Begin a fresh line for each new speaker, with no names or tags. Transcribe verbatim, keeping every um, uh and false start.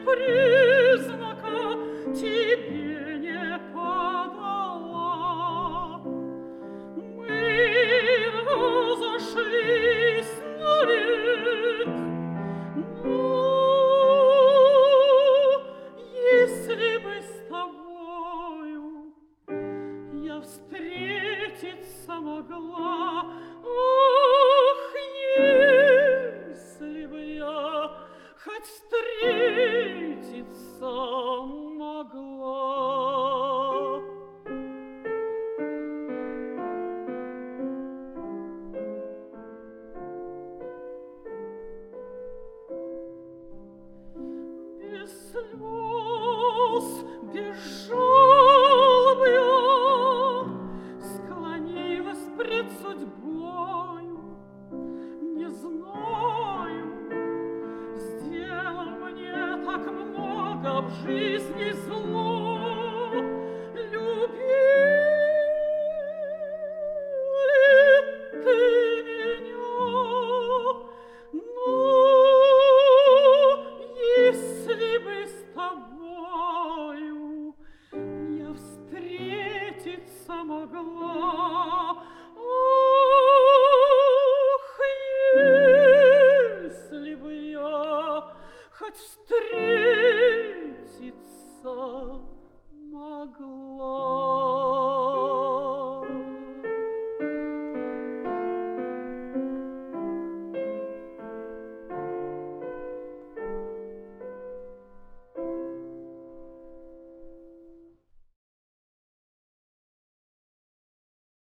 признака тебе не подала. Мы разошлись навек, но если бы с тобою я встретиться могла, ах, если бы я хоть встретиться могла. Без слез, без жалоб я склонилась пред судьбою, не знаю, сделал мне так много в жизни зло. Любил ли ты меня? Но если бы с тобою я встретиться могла, ах, если бы я хоть встретиться могла.